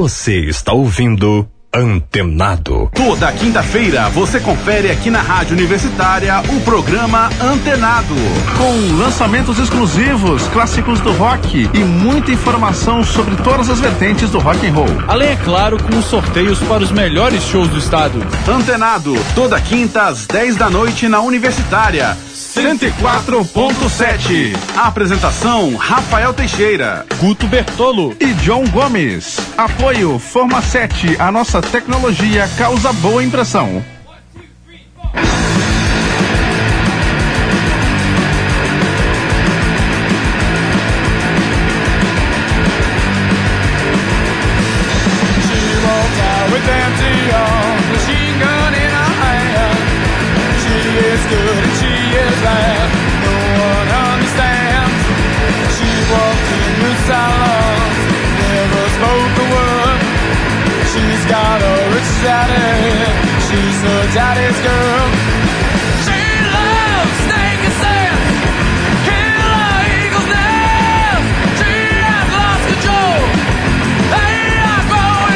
Você está ouvindo Antenado. Toda quinta-feira você confere aqui na Rádio Universitária o programa Antenado, com lançamentos exclusivos, clássicos do rock e muita informação sobre todas as vertentes do rock and roll. Além, é claro, com sorteios para os melhores shows do estado. Antenado, toda quinta às 10 da noite na Universitária 104.7. Apresentação: Rafael Teixeira, Guto Bertolo e John Gomes. Apoio Forma 7, a nossa tecnologia causa boa impressão. She's her daddy's girl. She loves snake and sand, killer eagle's nest. She has lost control. They are growing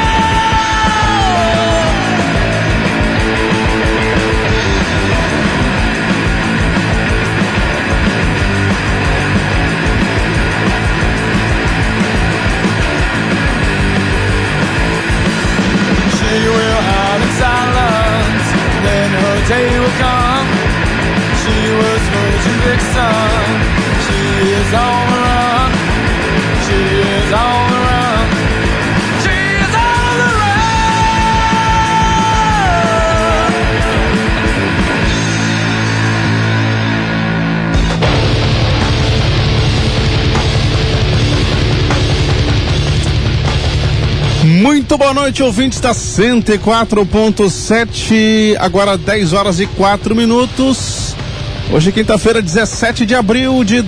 She will hide in silence, then her day will come. She was Virgin Vixen. She is on the run. She is on the run. She is on the run. Muito boa noite, ouvintes da 104.7, agora 10 horas e 4 minutos. Hoje é quinta-feira, 17 de abril de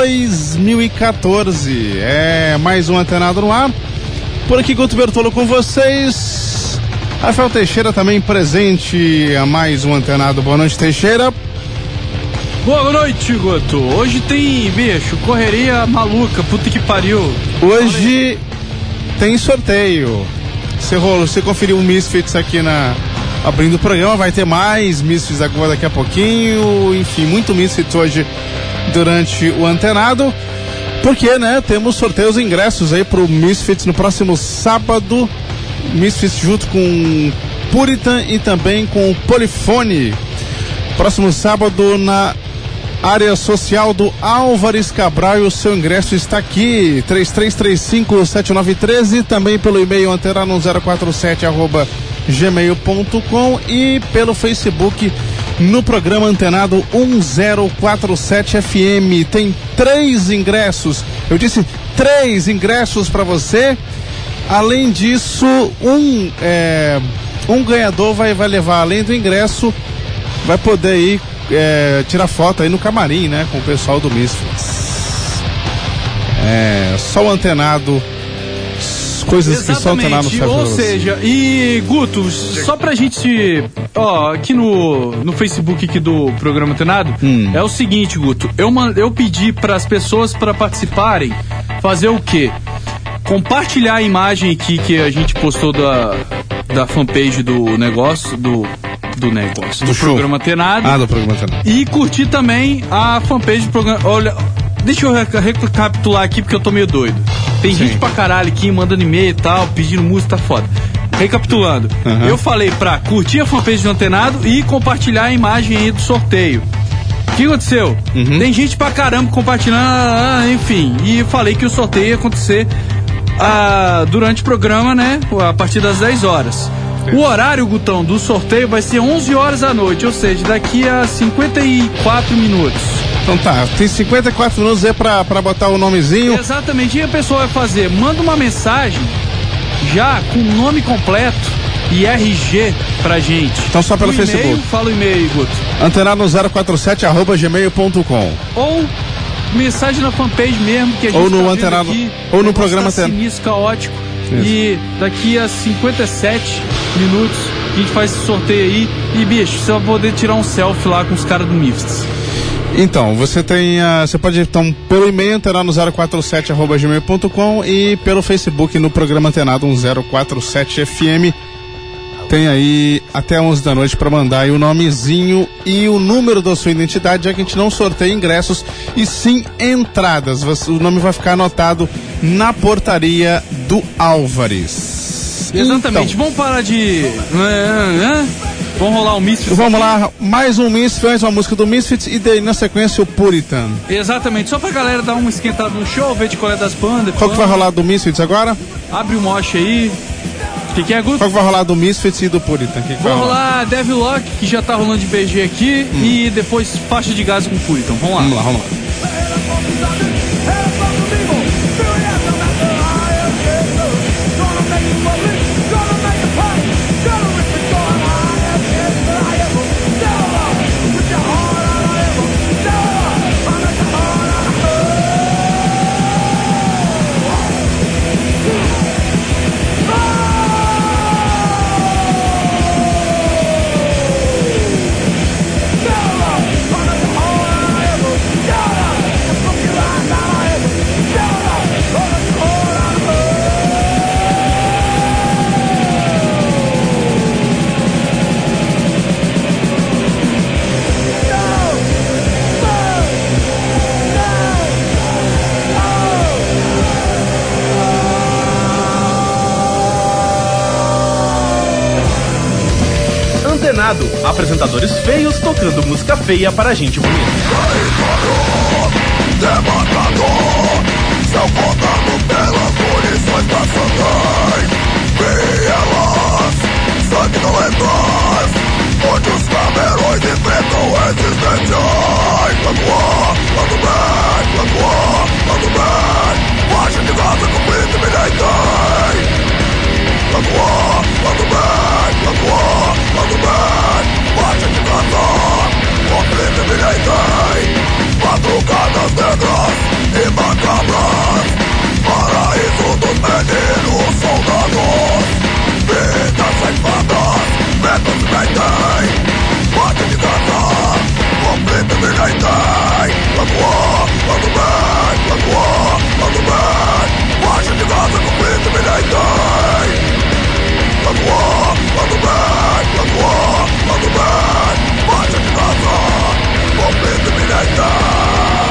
2014. É mais um Antenado no ar. Por aqui, Guto Bertolo com vocês. Rafael Teixeira também presente a mais um Antenado. Boa noite, Teixeira. Boa noite, Guto. Hoje tem, bicho, correria maluca, puta que pariu. Hoje tem sorteio. Você conferiu um Misfits aqui abrindo o programa, vai ter mais Misfits agora daqui a pouquinho, enfim, muito Misfits hoje durante o Antenado, porque, né, temos sorteios e ingressos aí pro Misfits no próximo sábado, Misfits junto com Puritan e também com Polifone, próximo sábado na área social do Álvares Cabral, e o seu ingresso está aqui, 3335-7913, também pelo e-mail antenado1047@gmail.com e pelo Facebook no programa Antenado 1047 FM. Tem 3 ingressos, eu disse 3 ingressos para você. Além disso, um ganhador vai levar, além do ingresso, vai poder ir tirar foto aí no camarim, né, com o pessoal do Misfits. Só o Antenado, coisas que só o Antenado faz. Ou seja, e Guto, só pra gente, aqui no Facebook aqui do programa Antenado, é o seguinte, Guto, eu pedi pras pessoas para participarem, fazer o quê? Compartilhar a imagem aqui que a gente postou da fanpage do negócio, do programa Antenado. Do programa Antenado. E curtir também a fanpage do programa. Olha, deixa eu recapitular aqui porque eu tô meio doido. Tem gente pra caralho aqui mandando e-mail e tal, pedindo música, tá foda. Recapitulando, eu falei pra curtir a fanpage do Antenado e compartilhar a imagem aí do sorteio. O que aconteceu? Tem gente pra caramba compartilhando, enfim. E eu falei que o sorteio ia acontecer durante o programa, né? A partir das 10 horas. O horário, Gutão, do sorteio vai ser 11 horas da noite, ou seja, daqui a 54 minutos. Então tá, tem 54 minutos aí pra botar o nomezinho. Exatamente, e a pessoa vai fazer? Manda uma mensagem já com o nome completo e RG pra gente. Então só pelo Facebook. Fala o e-mail aí, Guto. Antenado047@gmail.com. Ou mensagem na fanpage mesmo, que a gente ou no Antenado, aqui, ou no programa Antenado. Sinistro, caótico. Isso. E daqui a 57 minutos a gente faz esse sorteio aí. E bicho, você vai poder tirar um selfie lá com os caras do Misfits. Então, você pode então pelo e-mail entrar no 047@gmail.com e pelo Facebook no programa Antenado 1047 FM. Tem aí até 11 da noite para mandar aí o nomezinho e o número da sua identidade, já que a gente não sorteia ingressos e sim entradas. O nome vai ficar anotado na portaria do Álvares. Exatamente. Então, vamos parar de... Vamos rolar o Misfits. Vamos lá, mais um Misfits, uma música do Misfits e daí na sequência o Puritan. Exatamente, só pra galera dar uma esquentada no show, ver de qual é das bandas. Qual que vai rolar do Misfits agora? Abre o mosh aí. O que é, Guto? Qual que vai rolar do Misfits e do Puritan? Vou rolar Devil Lock, que já tá rolando de BG aqui, e depois faixa de gás com Puritan. Vamos lá. Vamos lá. Apresentadores feios tocando música feia para gente bonita. São votados pelas munições da Sandai. Elas, sangue não letras, onde os camerões enfrentam existenciais. Lado A, lado B, lado A, lado B. Faixa de Gaza, conflito e militei. Lado A, lado B, lado A, lado B. Faixa de Gaza, conflito e militei. Madrugadas negras e macabras, paraíso dos meninos soldados. Vidas ceifadas, medos militei. Faixa de Gaza, conflito e militei. Lado A, lado B, lado A, lado B. Faixa de Gaza, conflito e militei. Lado A, lado B, lado A, lado B. Faixa de Gaza, conflito e militei.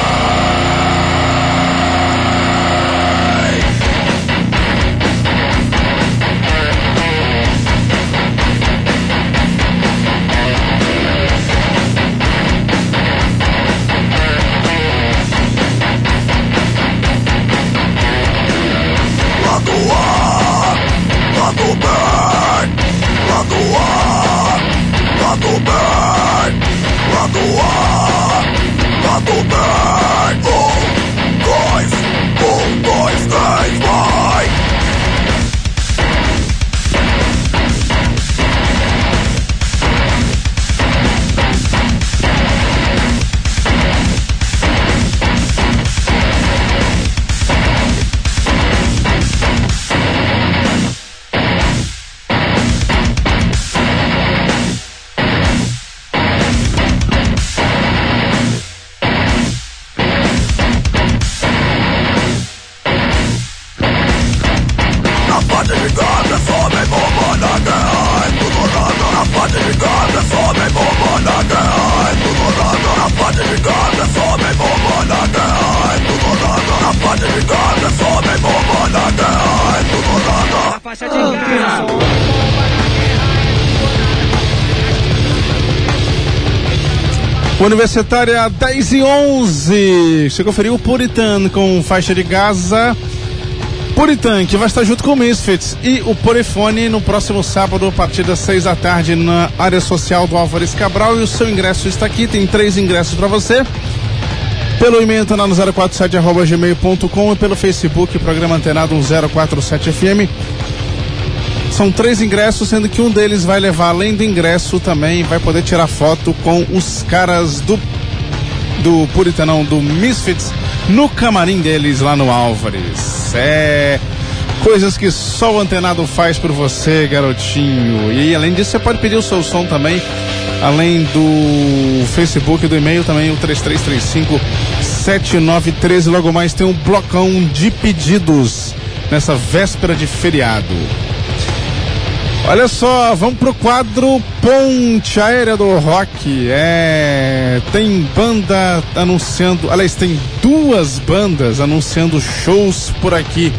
Universitária 10:11. Você conferiu o Puritan com Faixa de Gaza. Puritan, que vai estar junto com o Misfits e o Polifone no próximo sábado a partir das 6 da tarde na área social do Álvares Cabral. E o seu ingresso está aqui, tem 3 ingressos para você. Pelo e-mail tá lá no 047@gmail.com e pelo Facebook, programa Antenado 1047 FM. São 3 ingressos, sendo que um deles vai levar, além do ingresso, também vai poder tirar foto com os caras do Puritanão, do Misfits, no camarim deles lá no Álvares. Coisas que só o Antenado faz por você, garotinho. E além disso, você pode pedir o seu som também além do Facebook e do e-mail, também o 3335-7913. Logo mais tem um blocão de pedidos nessa véspera de feriado. Olha só, vamos pro quadro Ponte Aérea do Rock. Tem banda anunciando, aliás, tem duas bandas anunciando shows por aqui,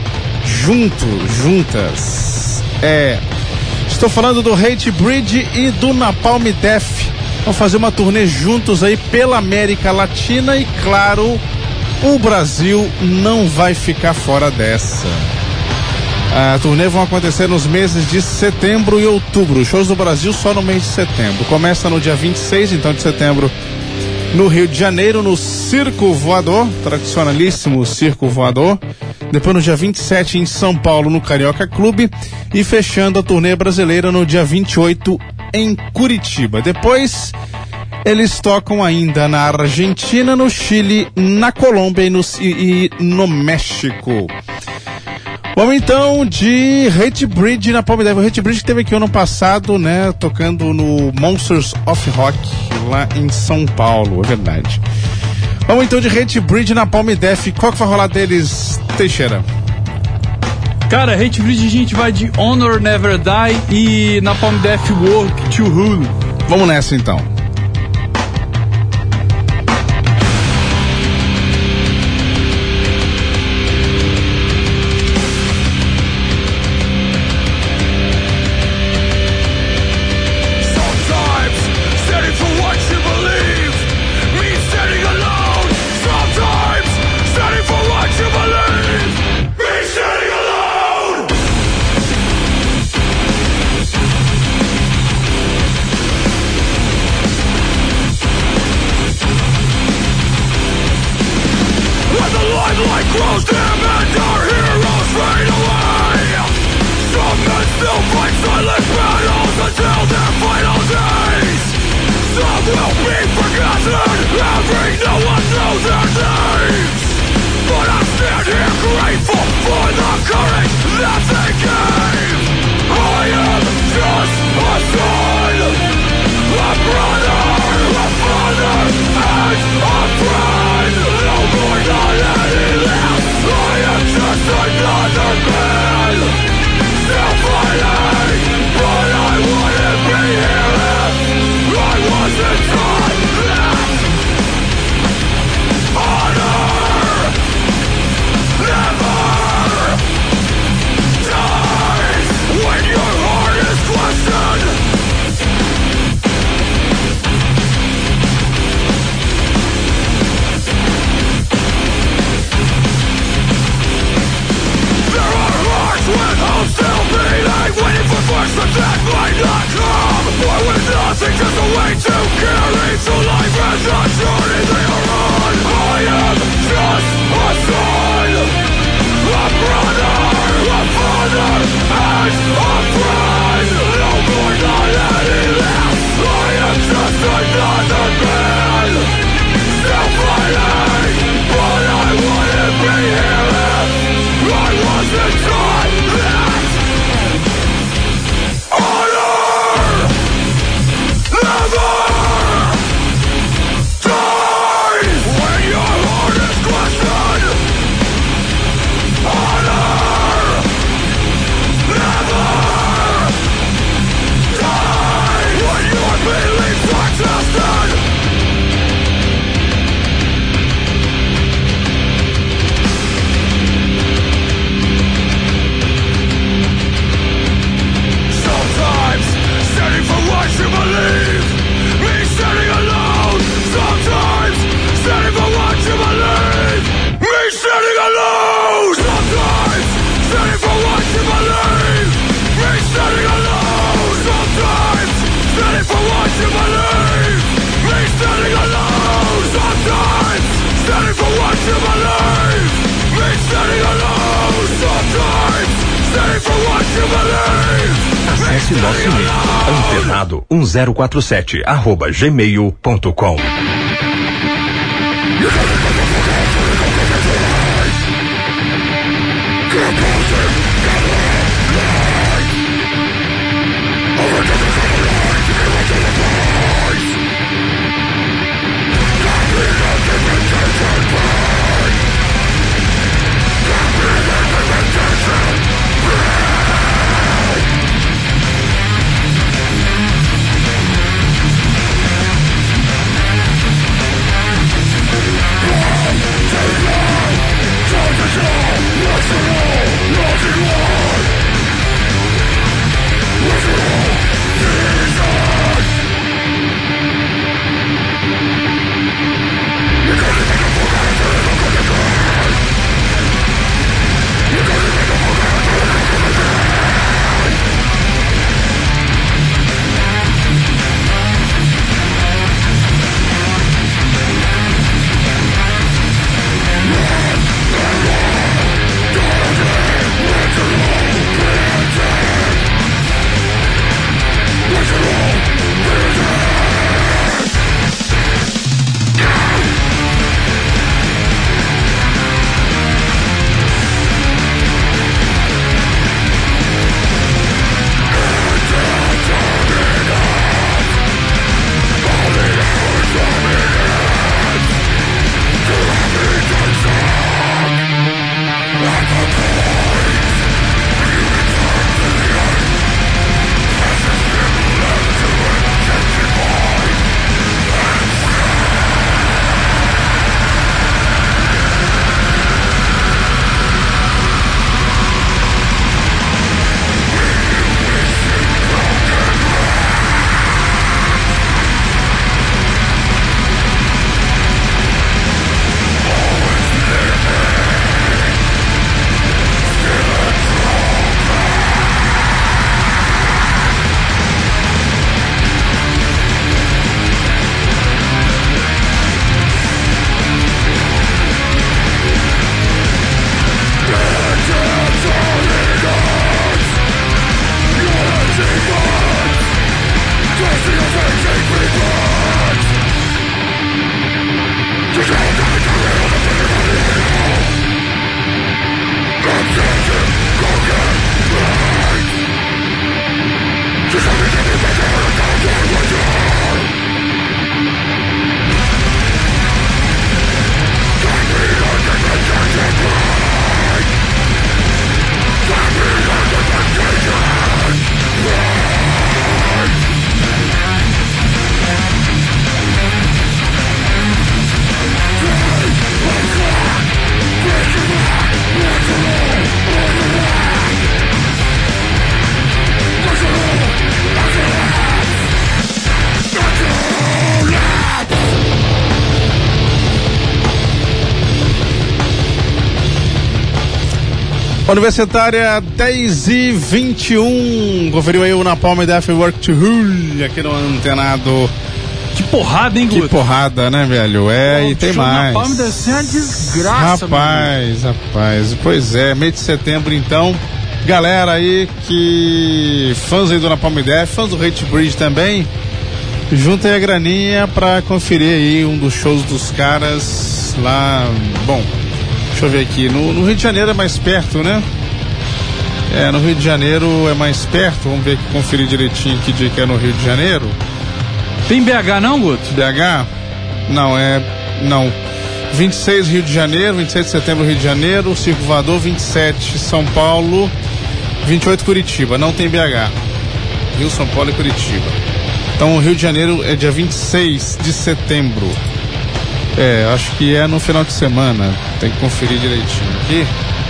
juntas. Estou falando do Hatebreed e do Napalm Death. Vão fazer uma turnê juntos aí pela América Latina e, claro, o Brasil não vai ficar fora dessa. A turnê vão acontecer nos meses de setembro e outubro. Shows do Brasil só no mês de setembro. Começa no dia 26, então, de setembro, no Rio de Janeiro, no Circo Voador, tradicionalíssimo Circo Voador. Depois no dia 27 em São Paulo, no Carioca Clube. E fechando a turnê brasileira no dia 28 em Curitiba. Depois eles tocam ainda na Argentina, no Chile, na Colômbia e no México. Vamos então de Hatebreed na Palm Death. O Hatebreed que teve aqui ano passado, né, tocando no Monsters of Rock, lá em São Paulo, é verdade. Vamos então de Hatebreed na Palm Death. Qual que vai rolar deles, Teixeira? Cara, Hatebreed a gente vai de Honor Never Die e na Palm Death Work to Rule. Vamos nessa então. Acesse nosso e-mail antenado1047@gmail.com. Universitária 10h21. Conferiu aí o Napalm Death Work to Rule aqui no Antenado. Que porrada, hein, Guto? Que porrada, né, velho? E tem mais. Napalm deve ser uma desgraça, rapaz. Pois é, mês de setembro, então. Galera aí que... fãs aí do Napalm Death, fãs do Hate Bridge também. Juntem a graninha pra conferir aí um dos shows dos caras lá. Bom, deixa eu ver aqui, no Rio de Janeiro é mais perto, né? No Rio de Janeiro é mais perto. Vamos ver aqui, conferir direitinho que dia que é no Rio de Janeiro. Tem BH não, Guto? BH? Não. 26 Rio de Janeiro, 26 de setembro Rio de Janeiro, Circo Voador, 27 São Paulo, 28 Curitiba. Não tem BH. Rio, São Paulo e Curitiba. Então o Rio de Janeiro é dia 26 de setembro. Acho que é no final de semana. Tem que conferir direitinho aqui.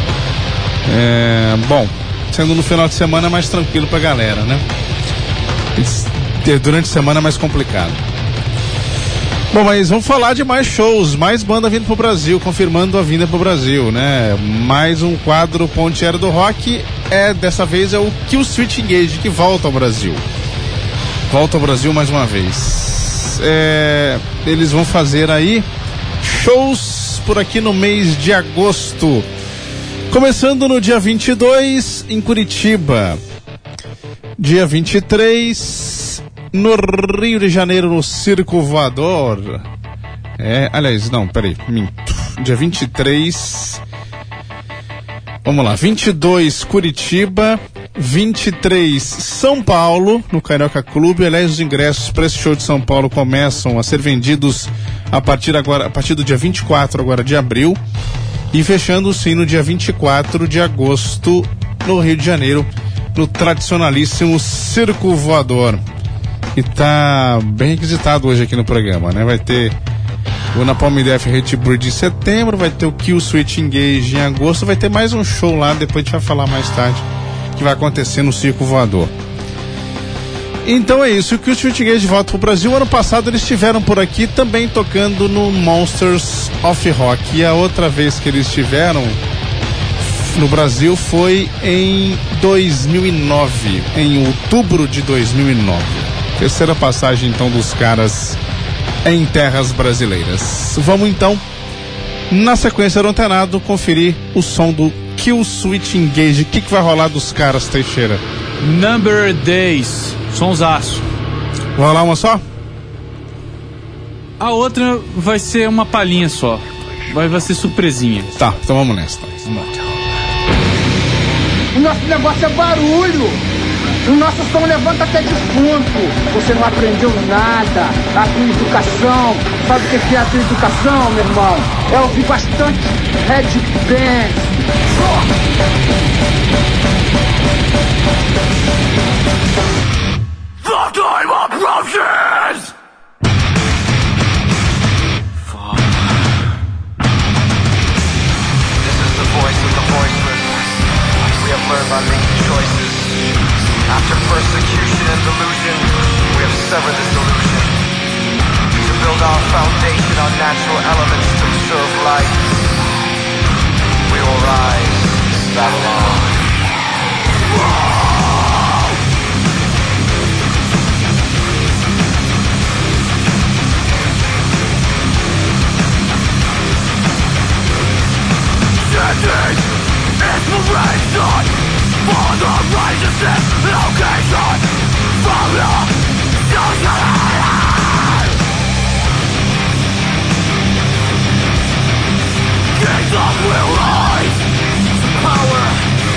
Bom, sendo no final de semana é mais tranquilo pra galera, né? Durante a semana é mais complicado. Bom, mas vamos falar de mais shows, mais banda vindo pro Brasil, confirmando a vinda pro Brasil, né? Mais um quadro Ponte Aérea do Rock. Dessa vez é o Killswitch Engage, que volta ao Brasil. Volta ao Brasil mais uma vez. Eles vão fazer aí shows por aqui no mês de agosto. Começando no dia 22 em Curitiba. Dia 23 no Rio de Janeiro, no Circo Voador. Aliás, não, peraí, minto. Dia 23. Vamos lá, 22 Curitiba, 23 São Paulo, no Carioca Clube. Aliás, os ingressos para esse show de São Paulo começam a ser vendidos a partir do dia 24 agora de abril. E fechando sim no dia 24 de agosto no Rio de Janeiro, no tradicionalíssimo Circo Voador. E tá bem requisitado hoje aqui no programa, né? Vai ter o Napalm Death Hate Bridge em setembro, vai ter o Killswitch Engage em agosto, vai ter mais um show lá, depois a gente vai falar mais tarde, que vai acontecer no Circo Voador. Então é isso, o Killswitch Engage volta pro Brasil. Ano passado eles estiveram por aqui também tocando no Monsters of Rock. E a outra vez que eles estiveram no Brasil foi em 2009, em outubro de 2009. Terceira passagem então dos caras em terras brasileiras. Vamos então, na sequência do Antenado, conferir o som do Killswitch Engage. O que vai rolar dos caras, Teixeira? Number Days, sonsaço. Vai rolar uma só? A outra vai ser uma palhinha só. Vai ser surpresinha. Tá, então vamos nessa. O nosso negócio é barulho. O nosso som levanta até defunto. Você não aprendeu nada. A tua educação. Sabe o que é a tua educação, meu irmão? É ouvir bastante Red Band. The time approaches! This is the voice of the voiceless. We have learned by making choices. After persecution and delusion, we have severed this illusion. To build our foundation on natural elements to preserve life. We will rise, Babylon. Sentence, inspiration for the righteousness location from the society. Kingdom will rise, power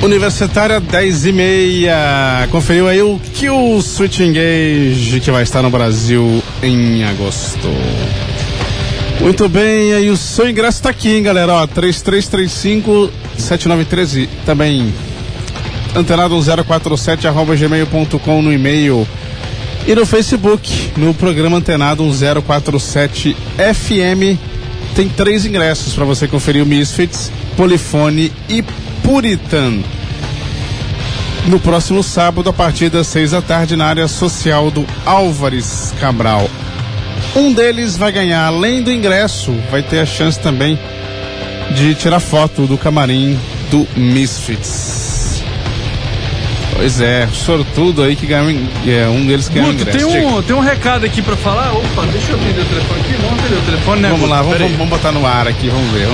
Universitária 10h30. Conferiu aí o Kill Switch Engage, que vai estar no Brasil em agosto. Muito bem, aí o seu ingresso tá aqui, hein, galera, ó, 3335-7913, também antenado1047@gmail.com no e-mail e no Facebook, no programa Antenado 1047 FM, tem 3 ingressos para você conferir o Misfits, Polifone e Puritan. No próximo sábado, a partir das 6 da tarde, na área social do Álvares Cabral. Um deles vai ganhar, além do ingresso, vai ter a chance também de tirar foto do camarim do Misfits. Pois é, sortudo aí que ganha um deles ganha o ingresso. Tem um recado aqui pra falar. Opa, deixa eu atender o telefone aqui. Vamos atender o telefone, né? Vamos lá, vamos botar no ar aqui, vamos ver.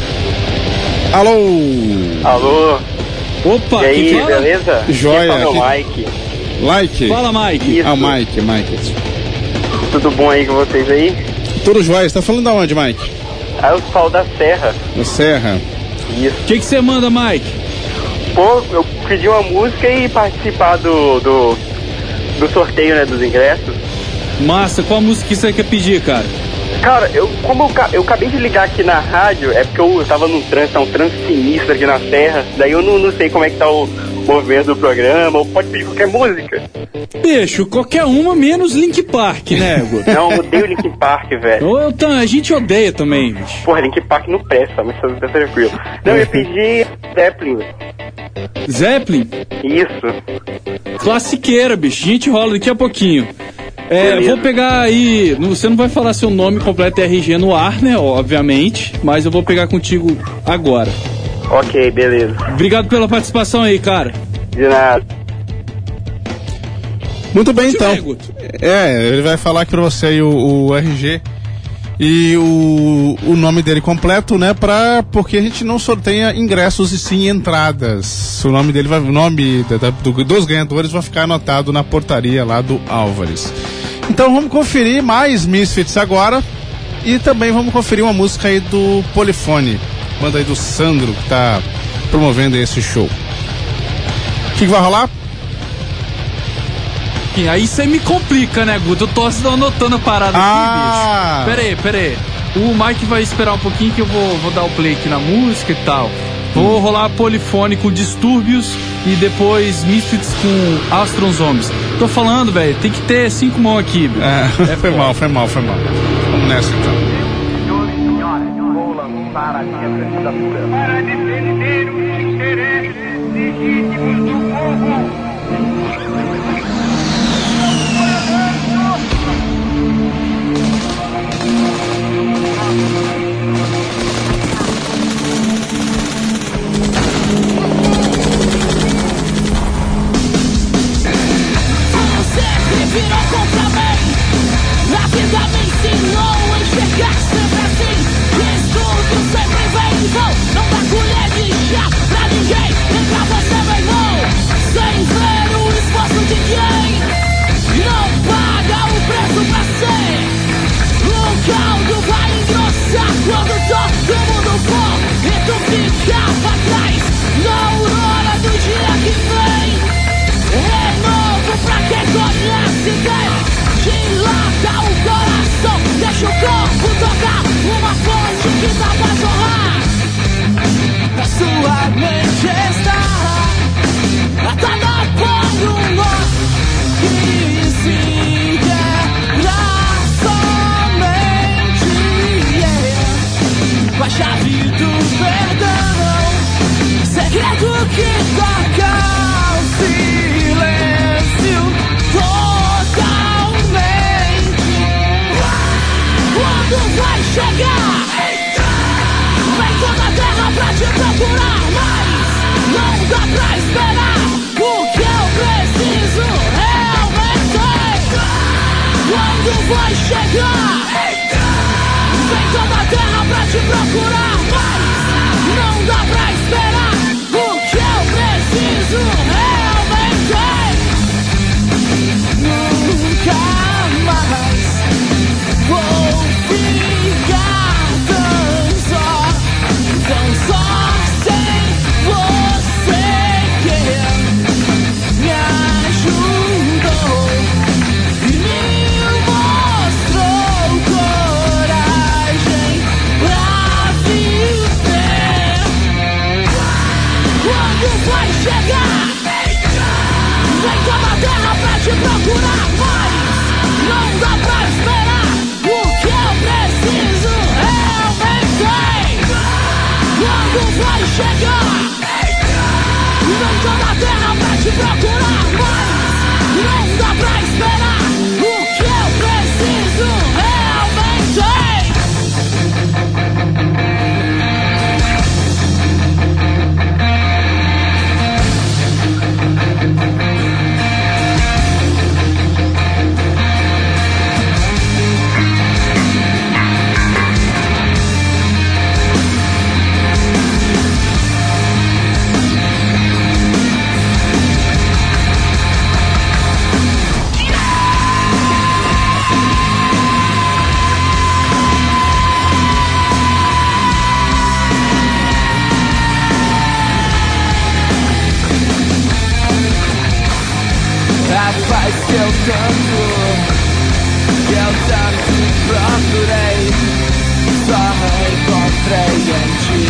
Alô? Alô? Opa, e aí, fala? Beleza? Joia. Quem fala é o Mike. Fala, Mike. Isso. Ah, o Mike. Tudo bom aí com vocês aí? Tudo jóia. Você tá falando da onde, Mike? Eu falo da Serra. Da Serra? Isso. O que você manda, Mike? Pô, eu pedi uma música e participar do sorteio, né, dos ingressos. Massa, qual música que você quer pedir, cara? Cara, eu acabei de ligar aqui na rádio, é porque eu tava num trânsito, tá um trânsito sinistro aqui na Serra, daí eu não sei como é que tá o movimento do programa, ou pode pedir qualquer música. Bicho, qualquer uma menos Linkin Park, né, Guto? Não, eu odeio Linkin Park, velho. A gente odeia também, bicho. Porra, Linkin Park não presta, mas tá tranquilo. Não, eu ia pedir Zeppelin. Zeppelin? Isso. Classiqueira, bicho. A gente rola daqui a pouquinho. Vou pegar aí. Você não vai falar seu nome completo e RG no ar, né? Obviamente. Mas eu vou pegar contigo agora. Ok, beleza. Obrigado pela participação aí, cara. De nada. Muito bem, então. Ele vai falar aqui pra você aí o RG e o nome dele completo, né? Porque a gente não sorteia ingressos e sim entradas. O nome dele dos ganhadores vai ficar anotado na portaria lá do Álvares. Então vamos conferir mais Misfits agora e também vamos conferir uma música aí do Polifone, banda aí do Sandro, que tá promovendo esse show. O que vai rolar? Aí você me complica, né, Guto? Eu tô anotando a parada aqui, bicho. Pera aí. O Mike vai esperar um pouquinho que eu vou dar o play aqui na música e tal. Vou rolar Polifone com Distúrbios e depois Misfits com Astron Zombies. Tô falando, velho, tem que ter 5 mãos aqui, bicho. Foi mal. Vamos nessa então. Para defender os interesses legítimos do povo. Virou contra mim. A vida me ensinou a enxergar sempre assim. Estudo sempre vem e vou. Não dá colher de chá pra ninguém. Entra você, meu irmão, sem ver o esforço de quem não paga o preço pra ser. O caldo vai engrossar quando todo mundo for e tu fica pra trás. Na aurora do dia que vem. Renovo pra quem conhece, dilata o coração, deixa o corpo tocar, uma fonte que dá pra jorrar. A sua mente está atada por um nó que se quebra somente com a chave do perdão, segredo que toca o silêncio totalmente. Quando vai chegar? Vem toda a terra pra te procurar, mas não dá pra esperar. O que eu preciso realmente. Quando vai chegar? Vem toda a terra pra te procurar, mas não dá pra esperar. O que eu preciso realmente. Nunca mais vou ficar tão só sem você. vai chegar. Vem toda a terra pra te procurar, mas não dá pra esperar. O que eu preciso realmente quando vai chegar. Vem toda a terra pra te procurar, mas não dá pra esperar. O que eu preciso realmente. Faz seu canto, que eu tanto procurei, só encontrei em ti.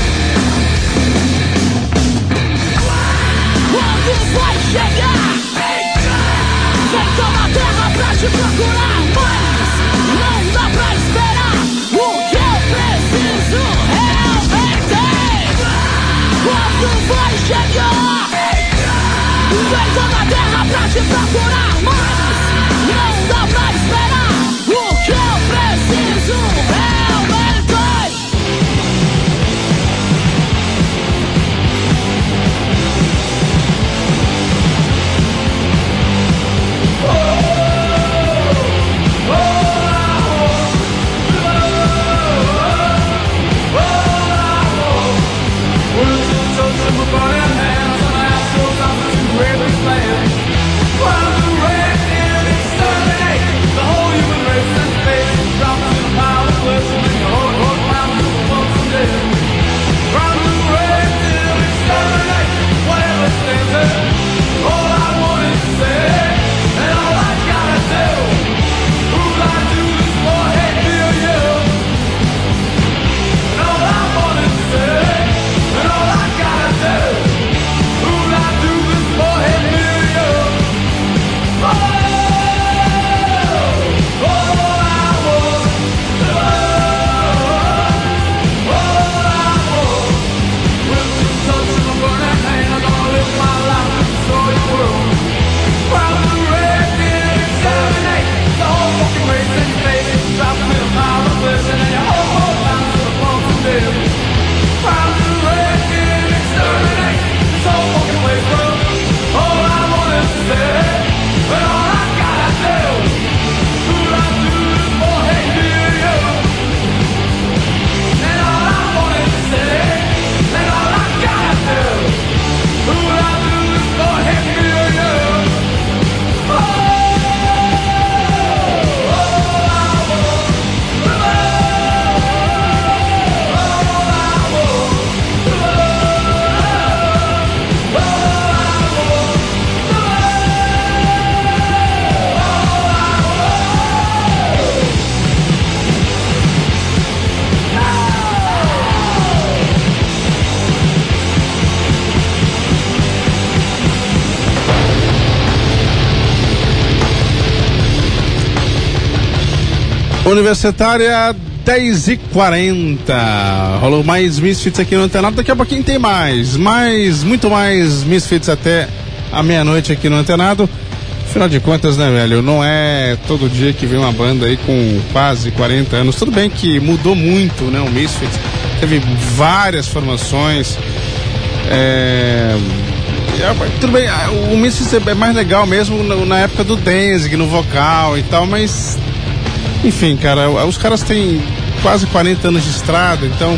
Quando vai chegar? Vem toda a terra pra te procurar, mas não dá pra esperar. O que eu preciso realmente. Quando vai chegar? Vem toda a terra pra te procurar, mas não dá pra esperar. O que eu preciso realmente. Universitária 10h40. Rolou mais Misfits aqui no Antenado. Daqui a pouquinho tem muito mais Misfits até a meia-noite aqui no Antenado. Afinal de contas, né, velho? Não é todo dia que vem uma banda aí com quase 40 anos. Tudo bem que mudou muito, né? O Misfits teve várias formações. Tudo bem, o Misfits é mais legal mesmo na época do Danzig, no vocal e tal, mas enfim, cara, os caras têm quase 40 anos de estrada, então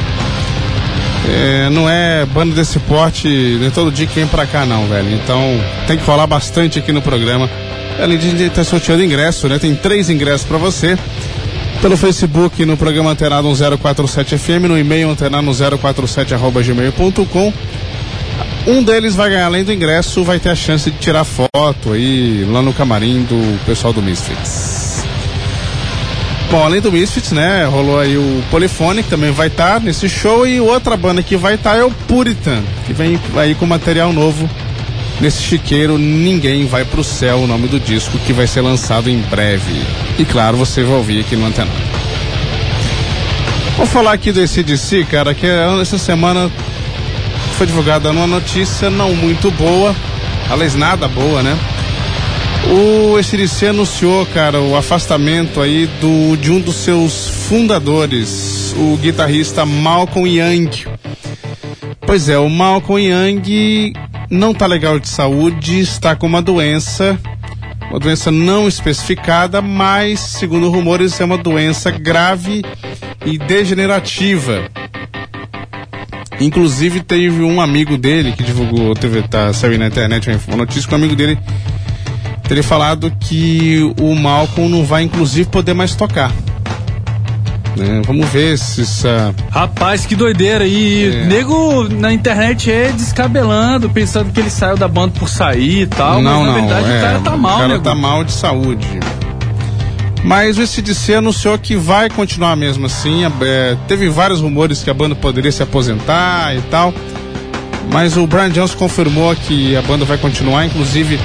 não é banda desse porte, nem todo dia que vem pra cá não, velho. Então tem que falar bastante aqui no programa. Além de a gente estar sorteando ingresso, né? Tem 3 ingressos pra você. Pelo Facebook, no programa Antenado 1047 FM, no e-mail antenado1047@gmail.com. Um deles vai ganhar, além do ingresso, vai ter a chance de tirar foto aí lá no camarim do pessoal do Misfits. Bom, além do Misfits, né, rolou aí o Polyphony, que também vai estar nesse show, e outra banda que vai estar é o Puritan, que vem aí com material novo nesse chiqueiro Ninguém Vai Pro Céu, o nome do disco, que vai ser lançado em breve. E claro, você vai ouvir aqui no Antenado. Vou falar aqui do AC/DC, cara, que essa semana foi divulgada uma notícia não muito boa, aliás, nada boa, né? O AC/DC anunciou, cara, o afastamento aí de um dos seus fundadores, o guitarrista Malcolm Young. Pois é, o Malcolm Young não tá legal de saúde, está com uma doença não especificada, mas, segundo rumores, é uma doença grave e degenerativa. Inclusive, teve um amigo dele que divulgou, saiu na internet uma notícia que um amigo dele teria falado que o Malcolm não vai, inclusive, poder mais tocar. Vamos ver se essa... Rapaz, que doideira. E nego na internet descabelando, pensando que ele saiu da banda por sair e tal. Não, mas na verdade o cara tá mal, né? O cara tá mal de saúde. Mas o AC/DC anunciou que vai continuar mesmo assim. Teve vários rumores que a banda poderia se aposentar e tal. Mas o Brian Jones confirmou que a banda vai continuar, inclusive...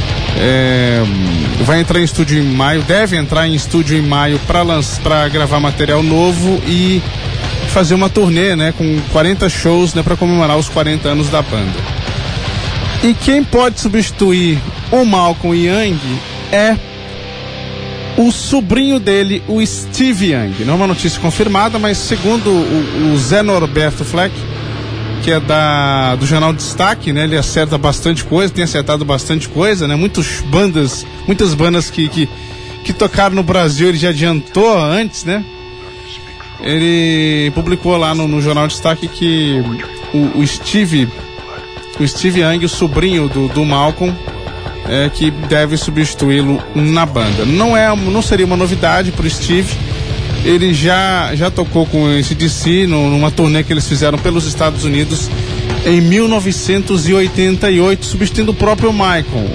vai entrar em estúdio em maio, deve entrar em estúdio em maio para gravar material novo e fazer uma turnê, né, com 40 shows, né, para comemorar os 40 anos da banda. E quem pode substituir o Malcolm Young é o sobrinho dele, o Steve Young. Não é uma notícia confirmada, mas segundo o Zé Norberto Fleck, que é do Jornal Destaque, né? Ele acerta bastante coisa, tem acertado bastante coisa, né? Muitas bandas que tocaram no Brasil, ele já adiantou antes, né? Ele publicou lá no Jornal Destaque que o Steve Young, o sobrinho do Malcolm, que deve substituí-lo na banda. Não seria uma novidade pro Steve. Ele já tocou com o AC/DC numa turnê que eles fizeram pelos Estados Unidos em 1988, substituindo o próprio Malcolm.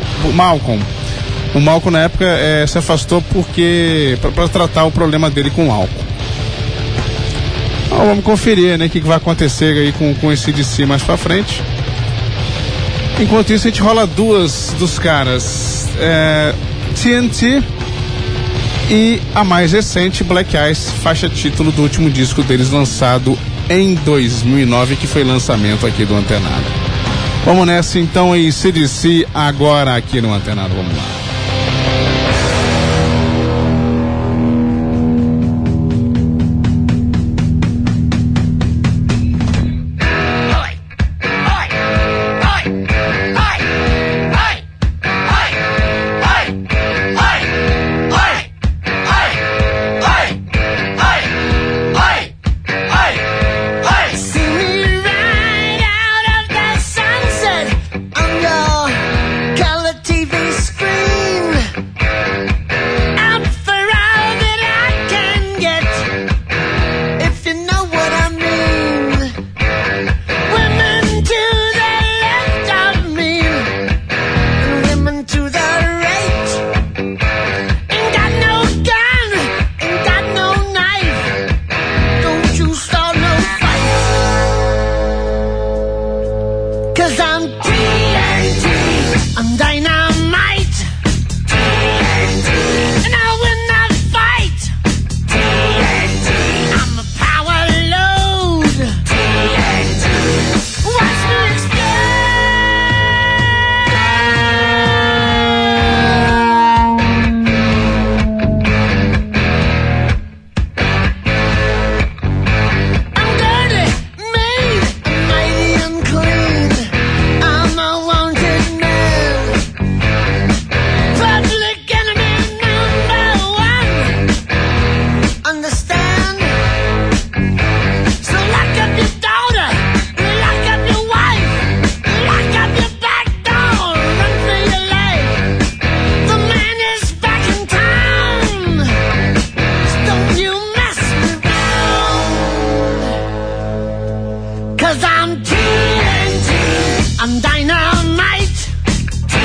O Malcolm na época se afastou para tratar o problema dele com o álcool. Então, vamos conferir, né, o que vai acontecer aí com o AC/DC mais pra frente. Enquanto isso, a gente rola duas dos caras, TNT e a mais recente, Black Ice, faixa título do último disco deles lançado em 2009, que foi lançamento aqui do Antenado. Vamos nessa então, AC/DC agora aqui no Antenado, vamos lá.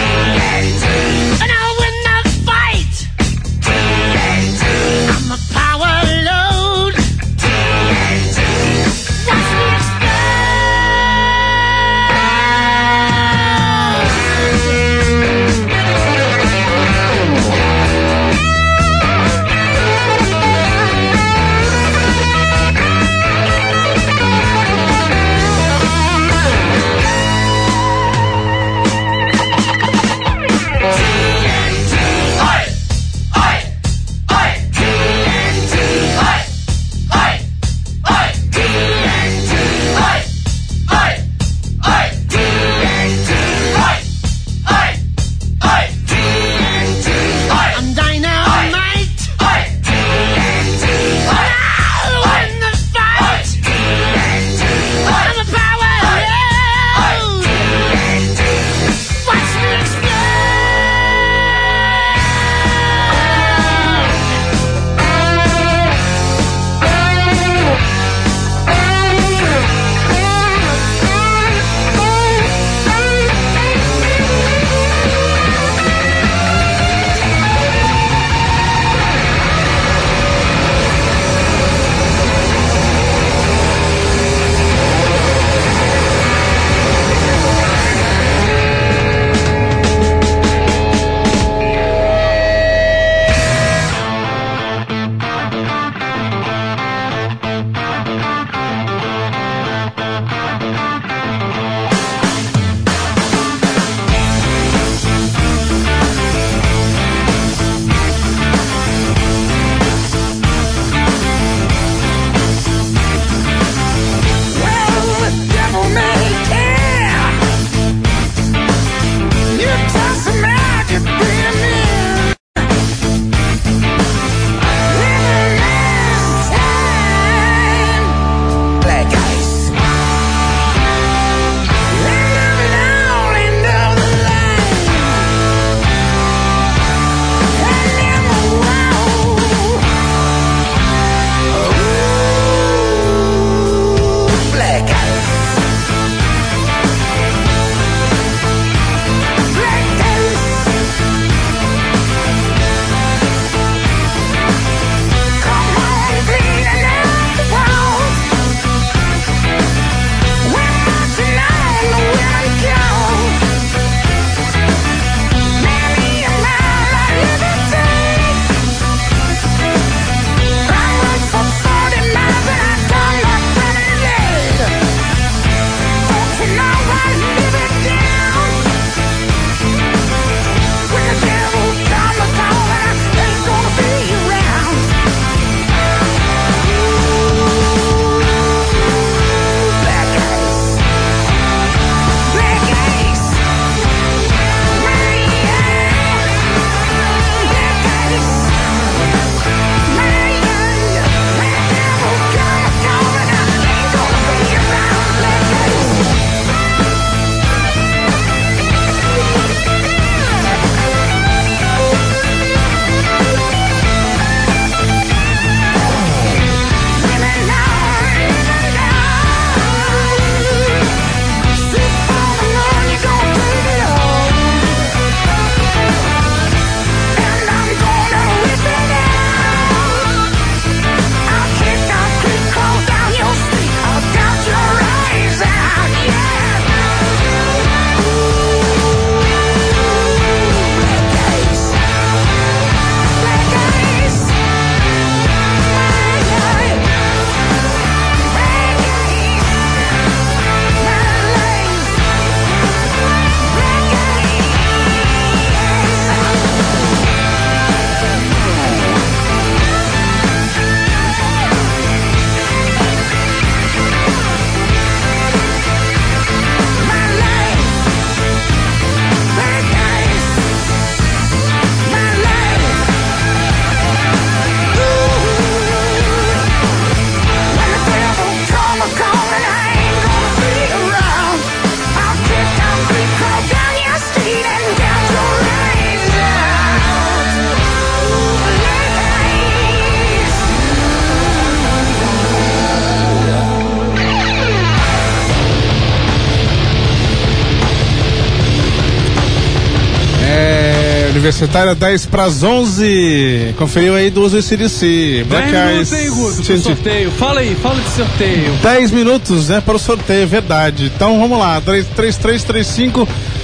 I'm a power Universitária 10 para as 11. Conferiu aí do Uso CDC. Black Eyes. Sorteio. Fala aí, fala de sorteio. 10 minutos, né, para o sorteio, verdade. Então vamos lá, 3335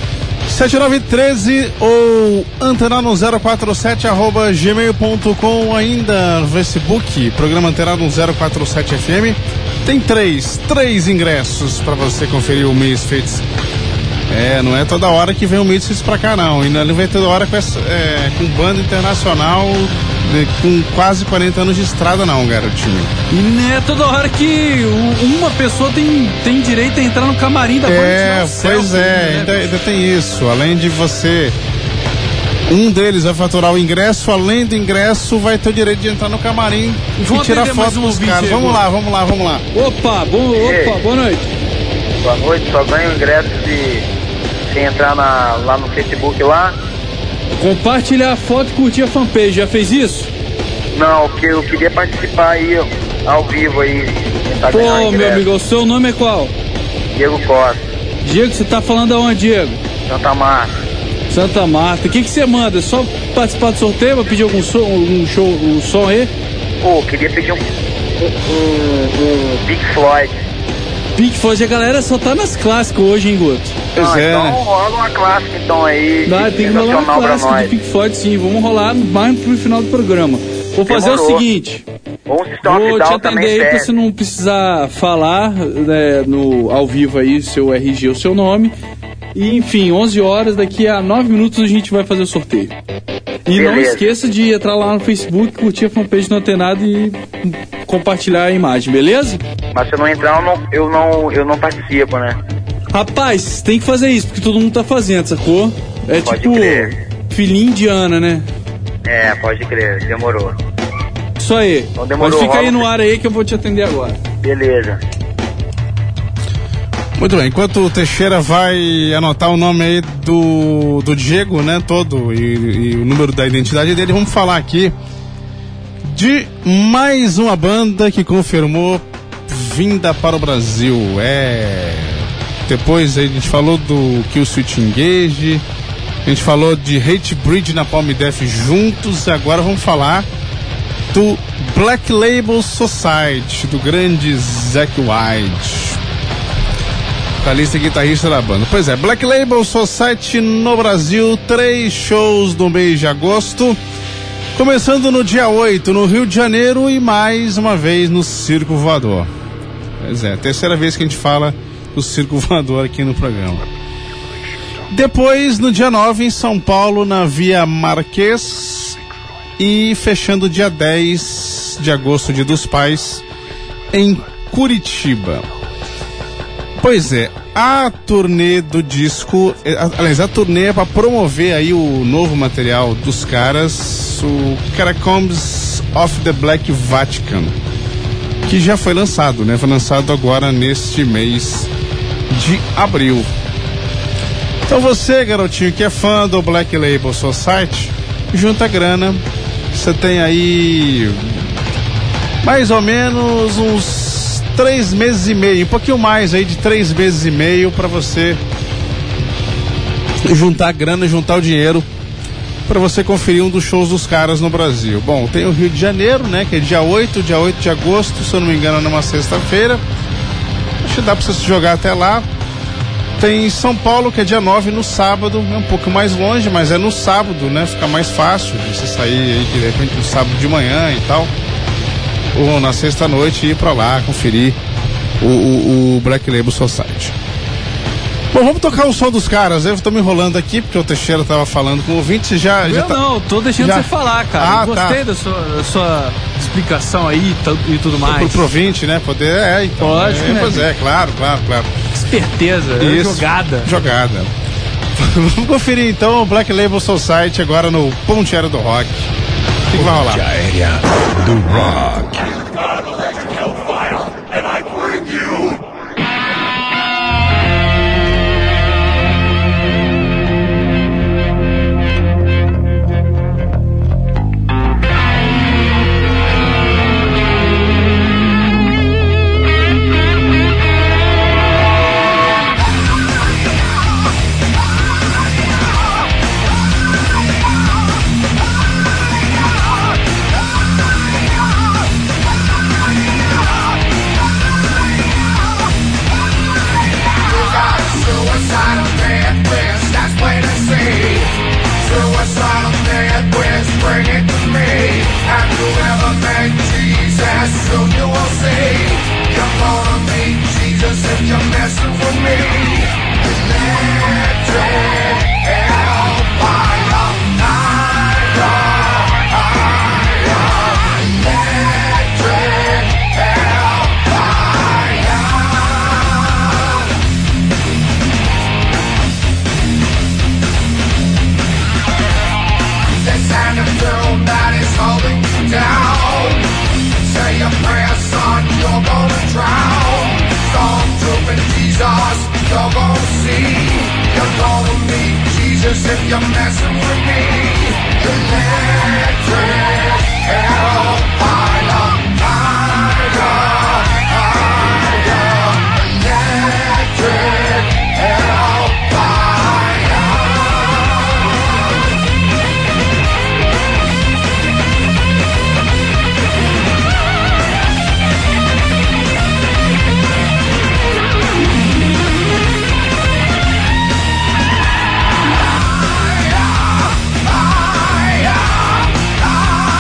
7913 ou antenado 047 @gmail.com, ainda no Facebook, programa Antenado 047 FM. Tem três ingressos para você conferir o Misfits. Não é toda hora que vem o Misfits pra cá, não. E não vem toda hora com banda internacional com quase 40 anos de estrada, não, garotinho. E não é toda hora que uma pessoa tem direito a entrar no camarim da banda. Pois é, ainda tem isso. Além de você, um deles vai faturar o ingresso, além do ingresso vai ter o direito de entrar no camarim e tirar foto dos caras. Vamos lá. Opa, boa noite. Boa noite, só ganha o ingresso se entrar lá no Facebook lá. Compartilhar a foto e curtir a fanpage, já fez isso? Não, porque eu queria participar aí ao vivo aí. Pô, meu amigo, o seu nome é qual? Diego Costa. Diego, você tá falando aonde, Diego? Santa Marta. Santa Marta. O que você manda? Só participar do sorteio? Vai pedir algum som, um som aí? Pô, queria pedir um Pink Floyd. Pink Floyd, a galera só tá nas clássicas hoje, hein, Guto? Então rola uma clássica então aí. Tem que rolar uma clássica do Pink Floyd, sim. Vamos rolar mais pro final do programa. Vou fazer o seguinte. Vou te atender aí pra você não precisar falar ao vivo aí seu RG, o seu nome. E enfim, 11 horas, daqui a 9 minutos a gente vai fazer o sorteio. E não esqueça de entrar lá no Facebook, curtir a fanpage do Antenado e compartilhar a imagem, beleza? Mas se eu não entrar, eu não participo, né? Rapaz, tem que fazer isso, porque todo mundo tá fazendo, sacou? Pode tipo crer. Filhinho de Ana, né? Pode crer, demorou. Isso aí. Então demorou. Mas fica aí no ar aí que eu vou te atender agora. Beleza. Muito bem, enquanto o Teixeira vai anotar o nome aí do Diego, né, todo, e o número da identidade dele, vamos falar aqui de mais uma banda que confirmou vinda para o Brasil. Depois a gente falou do Killswitch Engage, a gente falou de Hatebreed na Palm Death juntos, agora vamos falar do Black Label Society, do grande Zakk Wylde, vocalista e guitarrista da banda. Pois é, Black Label Society no Brasil, 3 shows no mês de agosto, começando no dia 8 no Rio de Janeiro e mais uma vez no Circo Voador. Pois é, terceira vez que a gente fala o circo voador aqui no programa. Depois, no dia 9, em São Paulo, na Via Marquês, e fechando dia 10 de agosto, Dia dos Pais, em Curitiba. Pois é, a turnê do disco, aliás, a turnê é para promover aí o novo material dos caras, o Catacombs of the Black Vatican, que já foi lançado, né? Foi lançado agora neste mês de abril. Então você, garotinho, que é fã do Black Label Society, junta a grana. Você tem aí mais ou menos uns 3 meses e meio, um pouquinho mais aí de 3 meses e meio para você juntar a grana, juntar o dinheiro para você conferir um dos shows dos caras no Brasil. Bom, tem o Rio de Janeiro, né, que é dia 8 de agosto, se eu não me engano, numa sexta-feira. Acho que dá para você se jogar até lá. Tem São Paulo, que é dia 9, no sábado, é um pouco mais longe, mas é no sábado, né, fica mais fácil de você sair aí de repente no sábado de manhã e tal, ou na sexta-noite ir pra lá conferir o Black Label Society. Bom, vamos tocar o som dos caras. Eu tô me enrolando aqui porque o Teixeira tava falando com o ouvinte. Não, tô deixando você falar, cara. Eu gostei da sua explicação aí e tudo mais. Pro ouvinte, né? Poder, então. Lógico, né? Pois é, claro. Esperteza, jogada. Vamos conferir então o Black Label Society agora no Ponte Aérea do Rock. O que vai rolar? Ponte Aérea do Rock. If you're messing with me, electric hellfire, electric hellfire.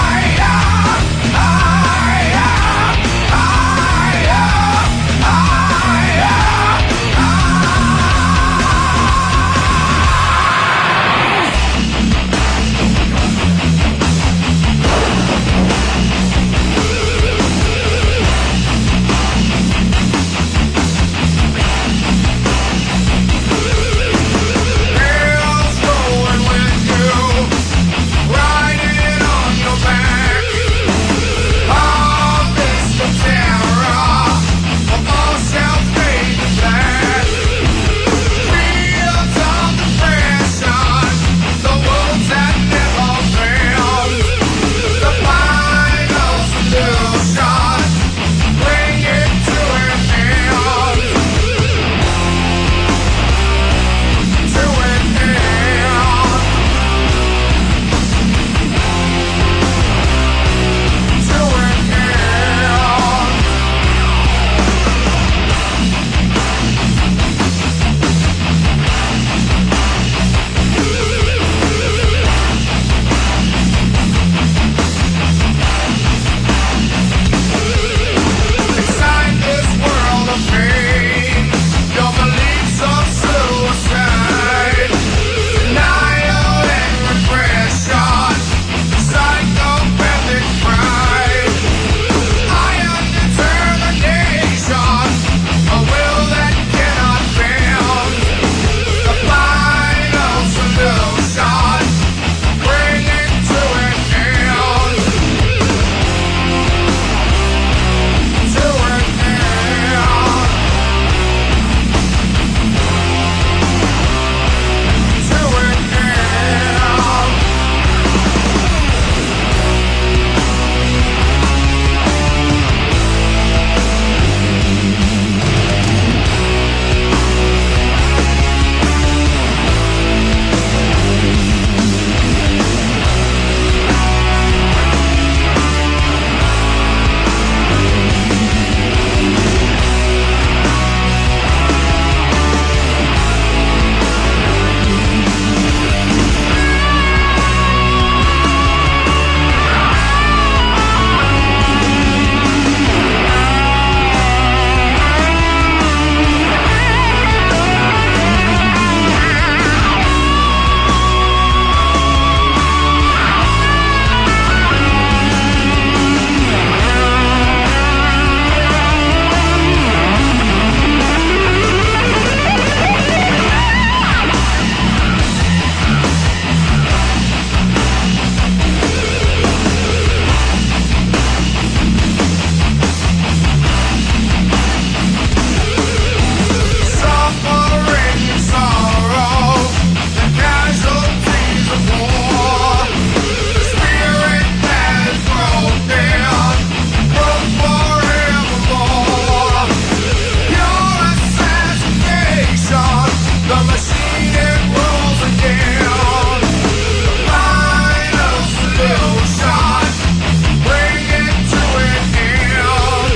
The machine it rolls again. The final solution, bring it to an end.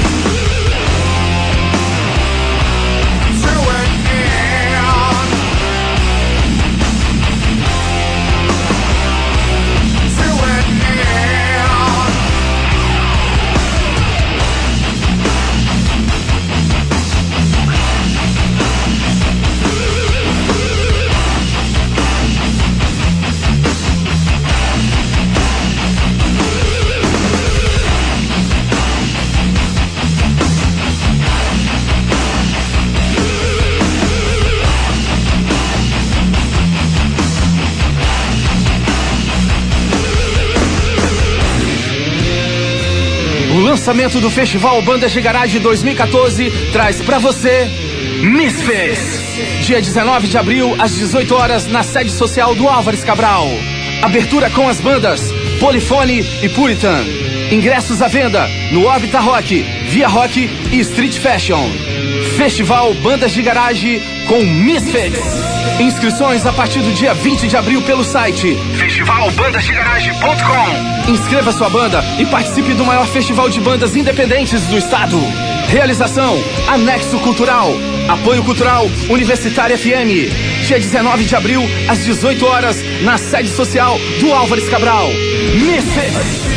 To an end. To an end. O lançamento do Festival Bandas de Garagem 2014 traz pra você Misfits. Dia 19 de abril, às 18 horas, na sede social do Álvares Cabral. Abertura com as bandas Polifone e Puritan. Ingressos à venda no Orbita Rock, Via Rock e Street Fashion. Festival Bandas de Garagem com Misfits. Inscrições a partir do dia 20 de abril pelo site festivalbandasdegaragem.com. Inscreva sua banda e participe do maior festival de bandas independentes do estado. Realização Anexo Cultural. Apoio Cultural Universitária FM. Dia 19 de abril, às 18 horas, na sede social do Álvares Cabral. Misfits.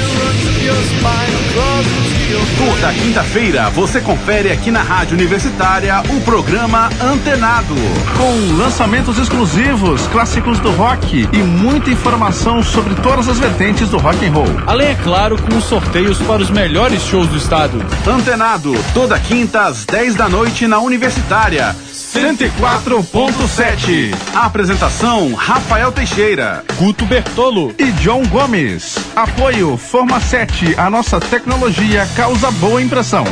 Toda quinta-feira você confere aqui na Rádio Universitária o programa Antenado. Com lançamentos exclusivos, clássicos do rock e muita informação sobre todas as vertentes do rock and roll. Além, é claro, com os sorteios para os melhores shows do estado. Antenado, toda quinta às 10 da noite na Universitária 104.7. Apresentação Rafael Teixeira, Guto Bertolo e John Gomes. Apoio Forma 7, a nossa tecnologia causa boa impressão.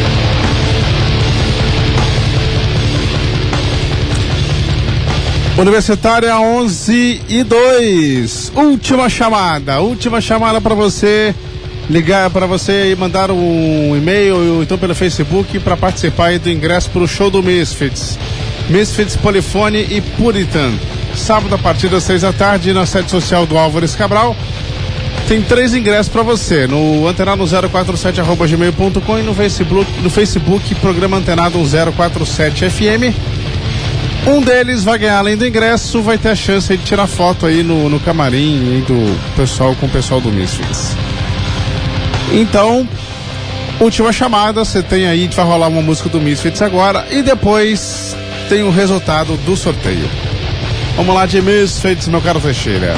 Universitária 11:02. Última chamada para você ligar, para você mandar um e-mail ou então pelo Facebook para participar aí do ingresso para o show do Misfits. Misfits, Polifone e Puritan. Sábado a partir das 6 da tarde na sede social do Álvares Cabral. Tem 3 ingressos para você no antenado047@gmail.com e no Facebook Programa Antenado 1047 FM. Um deles vai ganhar, além do ingresso, vai ter a chance aí de tirar foto aí no camarim aí do pessoal, com o pessoal do Misfits. Então, última chamada, você tem aí, vai rolar uma música do Misfits agora e depois tem o resultado do sorteio. Vamos lá de Misfits, meu caro Teixeira.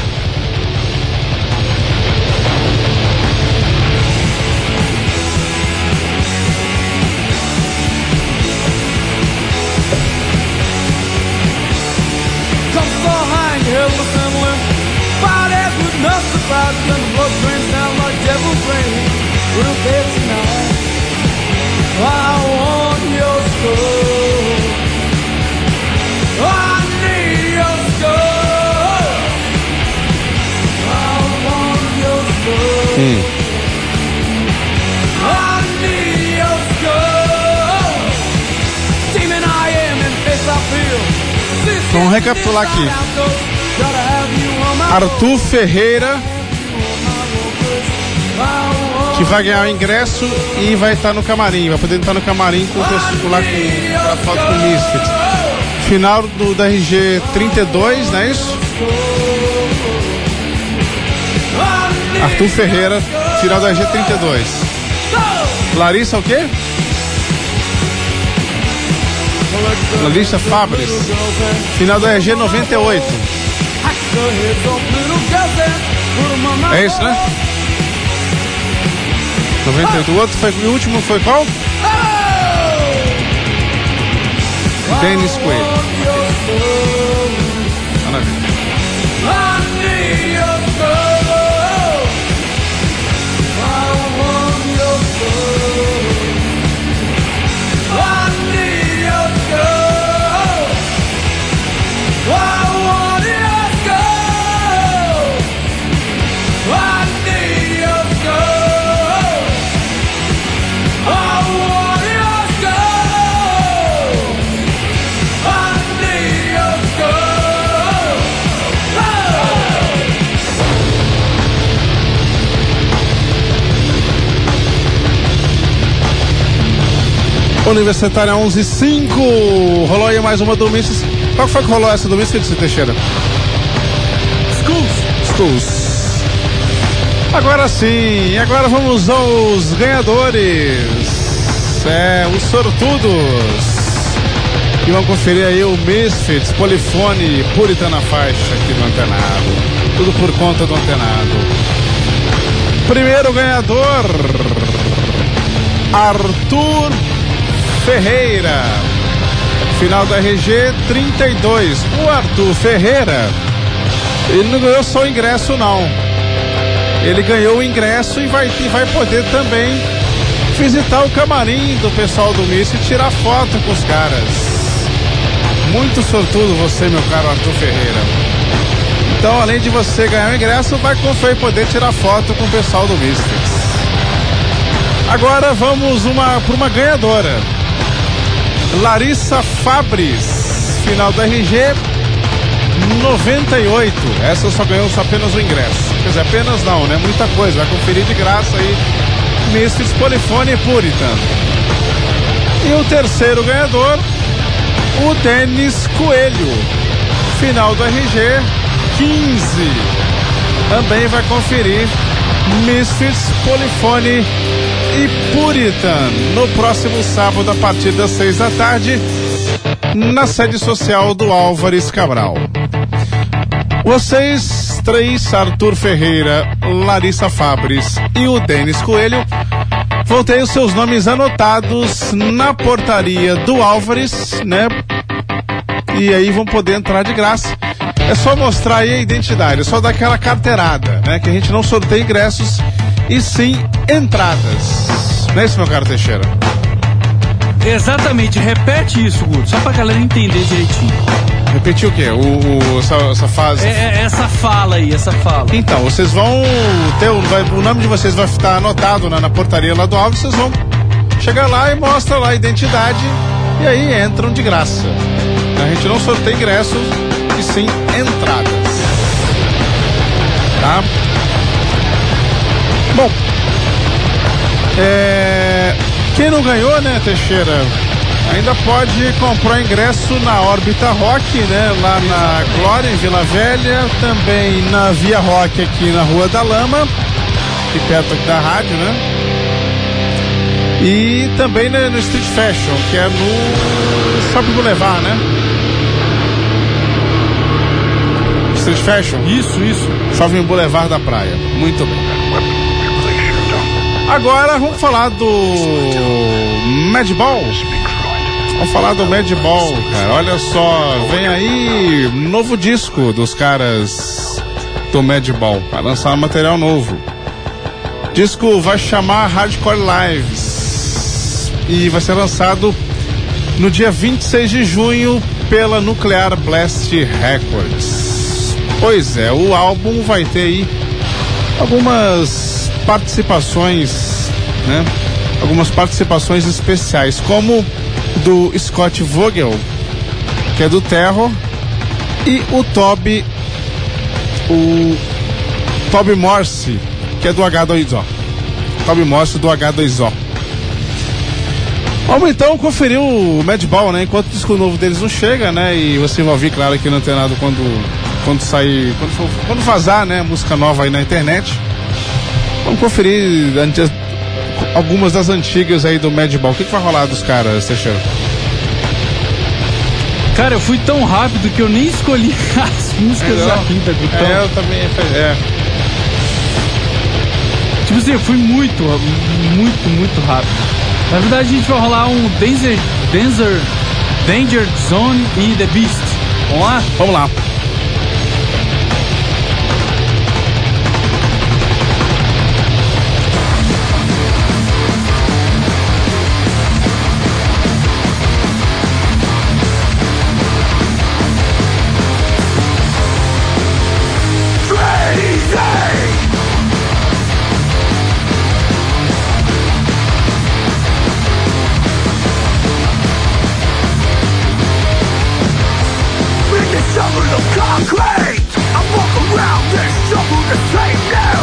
Vamos recapitular aqui. Arthur Ferreira, que vai ganhar o ingresso e vai estar no camarim, vai poder estar no camarim com o pessoal lá com a foto com o Misfits. Final da RG 32, não é isso? Arthur Ferreira, final da RG 32. Larissa o quê? Larissa Fabres, final da RG 98. É isso, né? 98. O outro foi, o último foi qual? Dennis Coelho. Maravilha. I Universitária 11:05. Rolou aí mais uma do Misfits. Qual foi que rolou essa do Misfits, Teixeira? Schools. Agora sim, agora vamos aos ganhadores. Os sortudos. E vamos conferir aí o Misfits, Polifone, Puritan na faixa aqui do Antenado. Tudo por conta do Antenado. Primeiro ganhador, Arthur Ferreira. Final do RG 32. O Arthur Ferreira, ele não ganhou só o ingresso não. Ele ganhou o ingresso e vai poder também visitar o camarim do pessoal do Miss e tirar foto com os caras. Muito sortudo você, meu caro Arthur Ferreira. Então, além de você ganhar o ingresso, vai poder tirar foto com o pessoal do Misfits. Agora vamos para uma ganhadora. Larissa Fabris, final do RG 98. Essa só ganhou apenas o ingresso. Quer dizer, apenas não, né? Muita coisa. Vai conferir de graça aí Misfits, Polifone e Puritan. E o terceiro ganhador, o Denis Coelho, final do RG 15. Também vai conferir Misfits, Polifone e Puritan no próximo sábado a partir das 6 da tarde na sede social do Álvares Cabral. Vocês três, Arthur Ferreira, Larissa Fabris e o Denis Coelho, vão ter os seus nomes anotados na portaria do Álvares, né? E aí vão poder entrar de graça. É só mostrar aí a identidade, é só dar aquela carteirada, né? Que a gente não sorteia ingressos e sim entradas. Não é isso, meu caro Teixeira? Exatamente, repete isso, Guto, só pra galera entender direitinho. Repetir o quê? Essa fase? Essa fala aí, essa fala. Então, vocês vão ter o nome de vocês vai estar anotado na portaria lá do Alves, vocês vão chegar lá e mostra lá a identidade e aí entram de graça. A gente não sorteia ingressos e sim entradas. Tá? Bom, quem não ganhou, né, Teixeira, ainda pode comprar ingresso na Órbita Rock, né, lá na Glória, em Vila Velha, também na Via Rock aqui na Rua da Lama, aqui perto aqui da rádio, né, e também no Street Fashion, que é no Shopping Boulevard, né? Street Fashion? Isso. Shopping Boulevard da Praia. Muito bem. Agora vamos falar do Madball. Vamos falar do Madball, cara. Olha só, vem aí novo disco dos caras do Madball. Vai lançar material novo. O disco vai chamar Hardcore Lives e vai ser lançado no dia 26 de junho pela Nuclear Blast Records. Pois é, o álbum vai ter aí algumas participações, né? Algumas participações especiais, como do Scott Vogel, que é do Terror, e o Toby Morse, que é do H2O. Toby Morse do H2O. Vamos então conferir o Madball, né? Enquanto o disco novo deles não chega, né? E você vai ouvir, claro, aqui no Antenado quando sair, quando vazar, né? Música nova aí na internet. Vamos conferir algumas das antigas aí do Madball. O que vai rolar dos caras, Teixeira? Cara, eu fui tão rápido que eu nem escolhi as músicas ainda, Gutão. Eu também, Tipo assim, eu fui muito rápido. Na verdade, a gente vai rolar um Danger Zone e The Beast. Vamos lá? Vamos lá.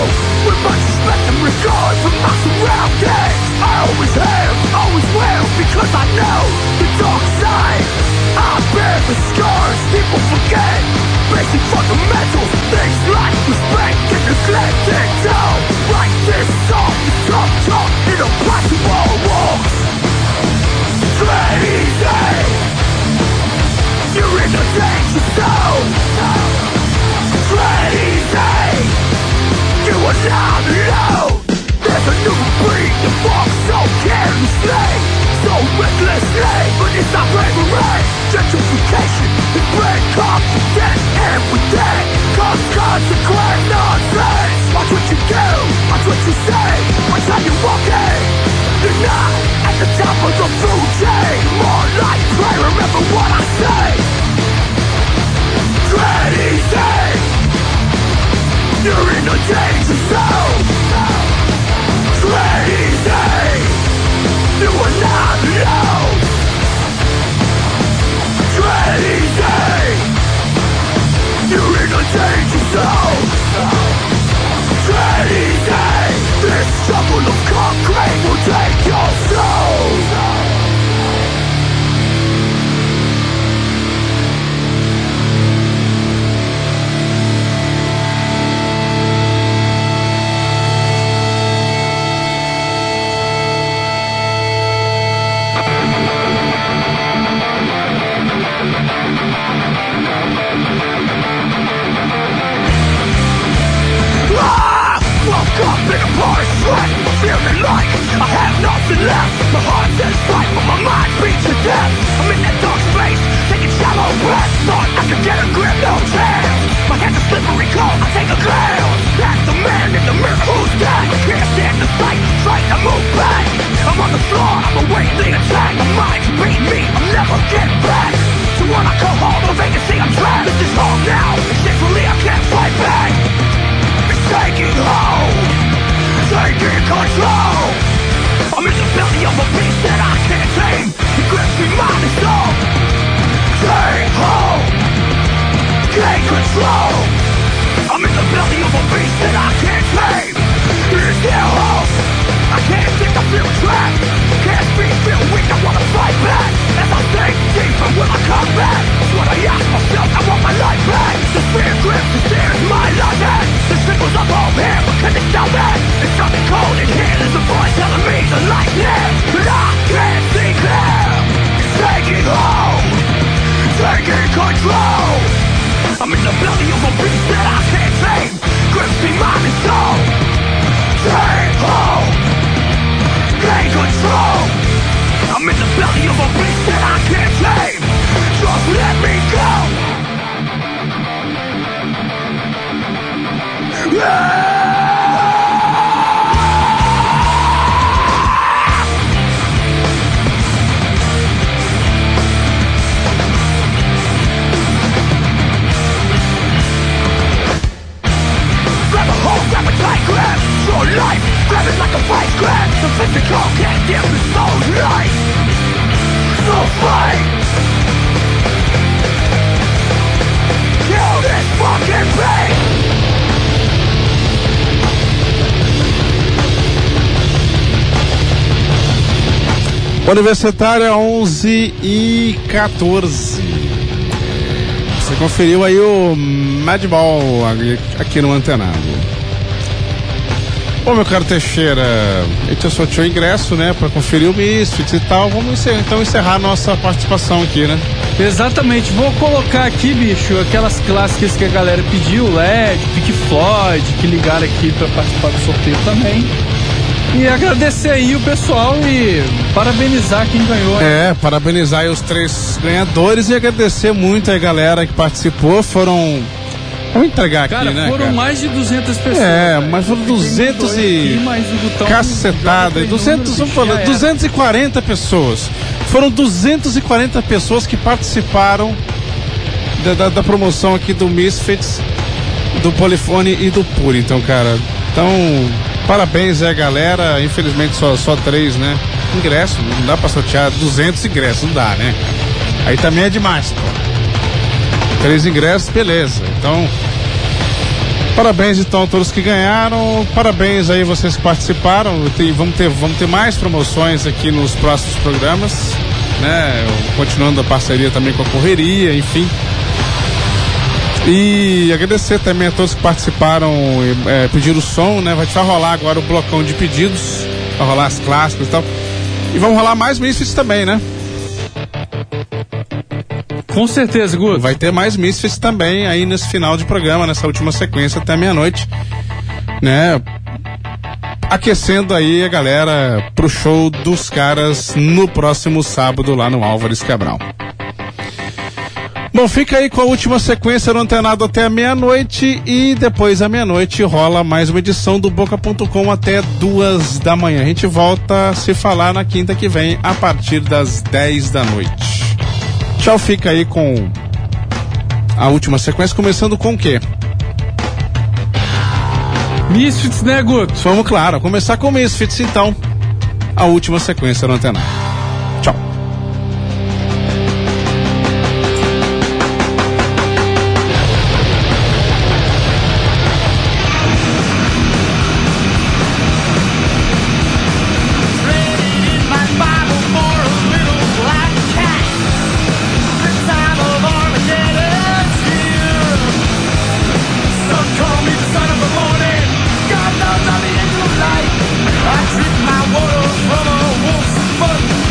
Always have, always will, because 'cause I know the dark side. I bear the scars people forget. Basic fundamentals, things like respect and neglected. Don't write this song, the tough talk in impossible walls. Tread easy, you're in the danger zone. Tread easy, you are not alone. There's a new breed that walks so carelessly, so recklessly, but it's not bravery. Gentrification is bred confidence, and with that comes consequence nonsense. Watch what you do, watch what you say, watch how you're walking. You're not at the top of the food chain. More like pray, remember what I say. Tread easy, you're in a danger zone. Tread easy, you are not alone. Tread easy, you're in a danger zone. Tread easy, this shovel of concrete will take your soul. Woke up in a party sweat, feeling like I have nothing left. My heart says fight, but my mind beats to death. I'm in that dark space, taking shallow breaths. Thought I could get a grip, no chance. My hands are slippery cold, I take a glance. That's the man in the mirror, who's that? Can't stand the sight, trying to move back. I'm on the floor, I'm awaiting the attack. My mind's beating me, I'm never getting back. So when I come home, a vacancy, I'm trapped. This is home now, and shamefully I can't fight back. Taking hold, taking control. I'm in the belly of a beast that I can't tame. It grips me mind and soul. Take hold, gain control. I'm in the belly of a beast that I can't tame. It's their home. I can't think, I feel trapped. Can't speak, feel weak, I wanna fight back. As I think deeper, will I come back? That's what I ask myself, I want my life back. The fear grips, the tears, my life back. The symbols of all here, but can it sound bad? It's something cold in here, there's a voice telling me the light's there. But I can't see clear. Taking hold, taking control. I'm in the belly of a beast that I can't tame. Grips me mind and soul. Take hold, gain control. I'm in the belly of a beast that I can't tame. Just let me go. Grab a hold, grab a tight grab. Your life, grab it like a vice grab. The physical can't give the soul life. So fight. Kill this fucking pain. Universitária 11h14. Você conferiu aí o Madball aqui no Antenado. Bom, meu caro Teixeira, a gente sorteou o ingresso, né, pra conferir o Misfits e tal. Vamos então encerrar nossa participação aqui, né? Exatamente, vou colocar aqui, bicho, aquelas clássicas que a galera pediu, LED, Pink Floyd, que ligaram aqui pra participar do sorteio também. E agradecer aí o pessoal e parabenizar quem ganhou. Parabenizar aí os 3 ganhadores e agradecer muito a galera que participou. Vamos entregar aqui, cara, né? Foram mais de 200 pessoas. Mas foram 200 e... cacetada. 240 pessoas. Foram 240 pessoas que participaram da promoção aqui do Misfits, do Polifone e do Puri. Então, cara, parabéns aí, galera. Infelizmente só 3, né? Ingresso, não dá pra sortear 200 ingressos, não dá, né? Aí também é demais, pô. 3 ingressos, beleza. Então, parabéns então a todos que ganharam. Parabéns aí vocês que participaram. Vamos ter mais promoções aqui nos próximos programas. né? Continuando a parceria também com a Correria, enfim. E agradecer também a todos que participaram, pediram o som, né? Vai rolar agora o blocão de pedidos, vai rolar as clássicas e tal. E vamos rolar mais Misfits também, né? Com certeza, Guto. Vai ter mais Misfits também aí nesse final de programa, nessa última sequência até meia-noite, né? Aquecendo aí a galera pro show dos caras no próximo sábado lá no Álvares Cabral. Bom, fica aí com a última sequência no Antenado até a meia-noite e depois à meia-noite rola mais uma edição do Boca.com até 2 da manhã. A gente volta a se falar na quinta que vem a partir das 10 da noite. Tchau, fica aí com a última sequência, começando com o quê? Misfits, né, Guto? Vamos, claro, começar com Misfits então, a última sequência no Antenado. Tchau. I drink my water from a wolf's foot.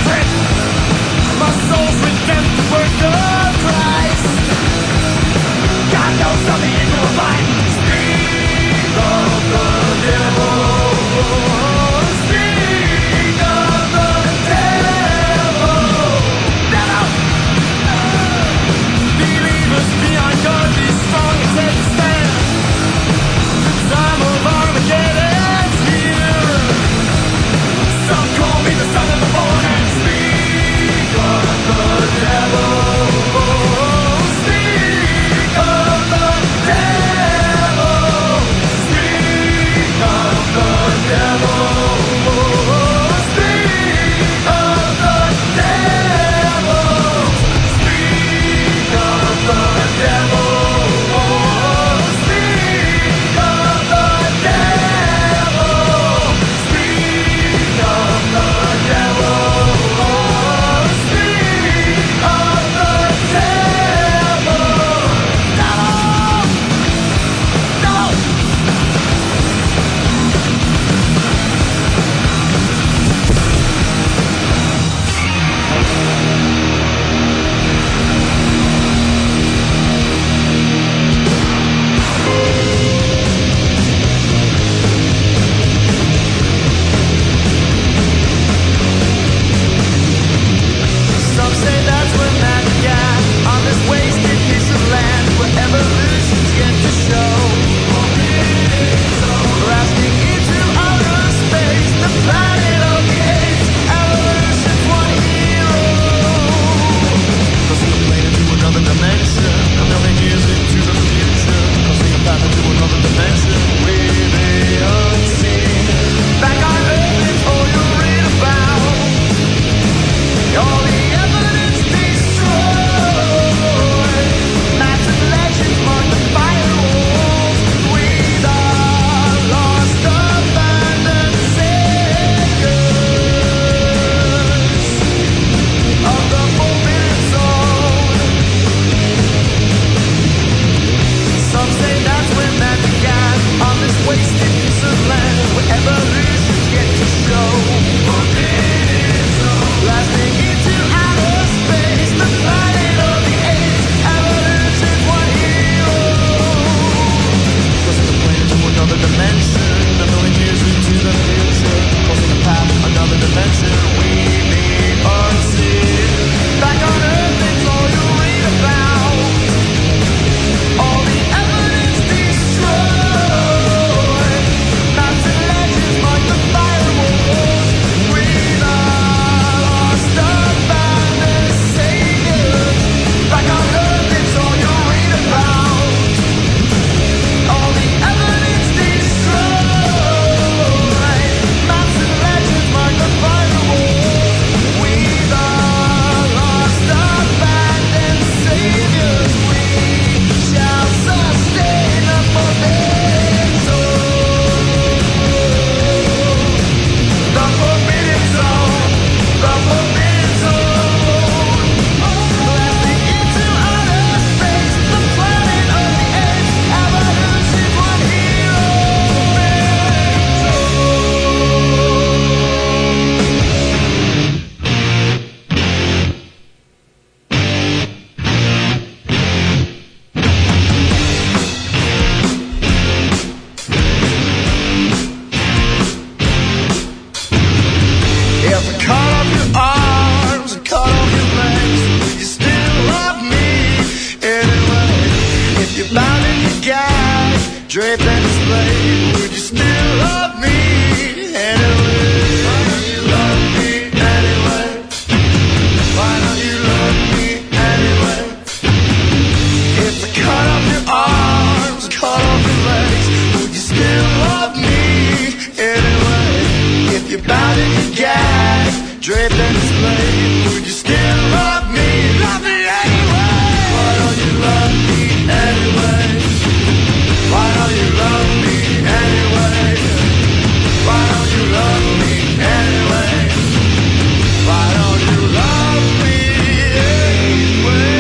gag, draped and displayed, would you still love me anyway? Why don't you love me anyway? Why don't you love me anyway? If I cut off your arms, cut off your legs, would you still love me anyway? If you're bound and you gag, draped and displayed, would you still love me? Love me anyway? Why don't you love me anyway? Why don't you love me anyway? Why don't you love me anyway? Why don't you love me anyway?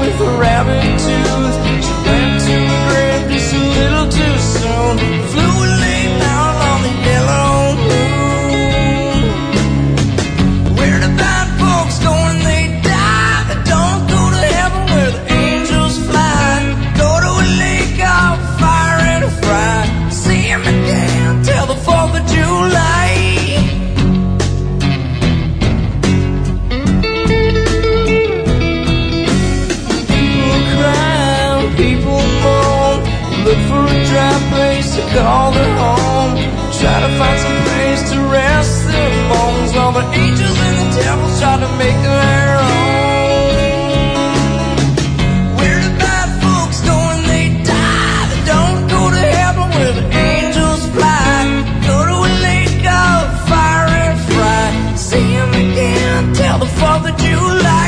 with a rabbit tooth. She went to the grave just a little too soon. Flew late down on the yellow moon. Where the bad folks go when they die? They don't go to heaven where the angels fly. Go to a lake of fire and fry. See him again till the 4th of July. Look for a dry place to call their home. Try to find some place to rest their bones. All the angels and the devils try to make their own. Where the bad folks go when they die? They don't go to heaven where the angels fly. Go to a lake of fire and fry. See him again till the 4th of July.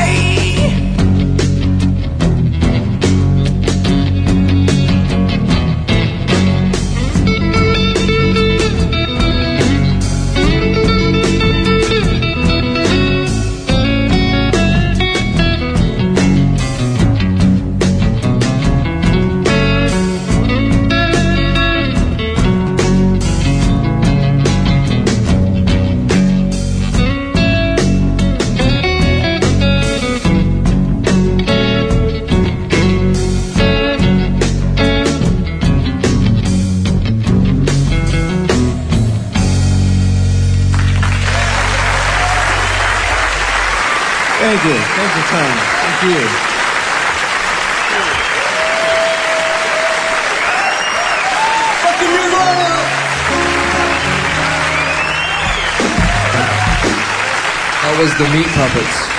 Thank you, Tom. Thank you. Fucking Nirvana! That was the Meat Puppets.